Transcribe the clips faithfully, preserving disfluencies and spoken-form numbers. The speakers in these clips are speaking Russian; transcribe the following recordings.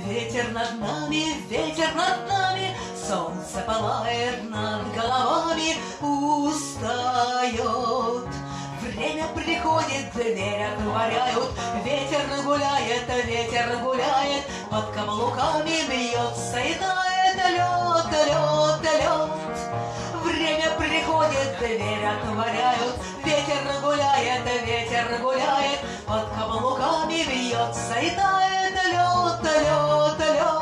Ветер над нами, ветер над нами, солнце пылает над головами, устает. Время приходит, дверь отворяют, ветер гуляет, ветер гуляет, под каблуками бьется и тает лед, лед, лед. Время приходит, дверь отворяют, ветер гуляет, ветер гуляет, под каблуками бьется и тает лед, лед, лед.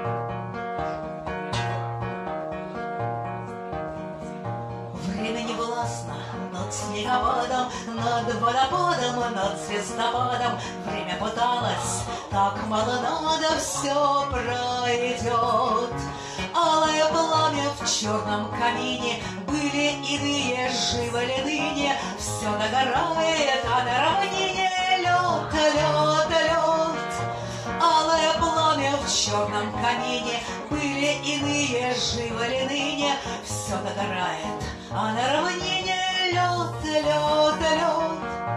Время не властно над снегопадом, над водопадом, над звездопадом. Время пыталось, так мало надо, все пройдет. Алое пламя в черном камине, были иные, живы ли ныне? Все догорает, а на равнине лед, лед, лед. Алое пламя в черном камине, были иные, живы ли ныне? Все догорает, а на равнине лед, лед, лед.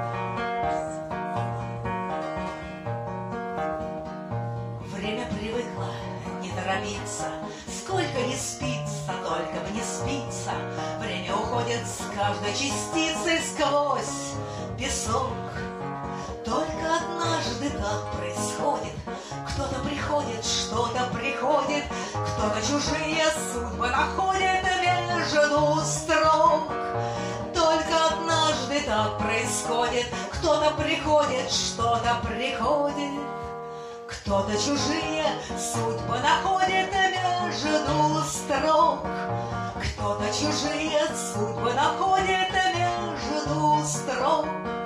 Время привыкло не торопиться, сколько не спится, только бы не спится. Время уходит с каждой частицей сквозь песок. Только однажды так происходит, кто-то приходит, что-то приходит, кто-то чужие судьбы находит между строк. Только однажды так происходит, кто-то приходит, что-то приходит, кто-то чужие судьбы находит между строк. Кто-то чужие судьбы находит между строк.